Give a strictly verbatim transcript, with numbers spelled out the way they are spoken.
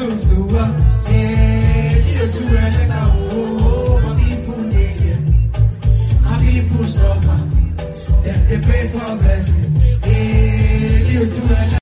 to to uh, yeah, you do it like oh, my people need it. My people suffer. They, they pray for blessing.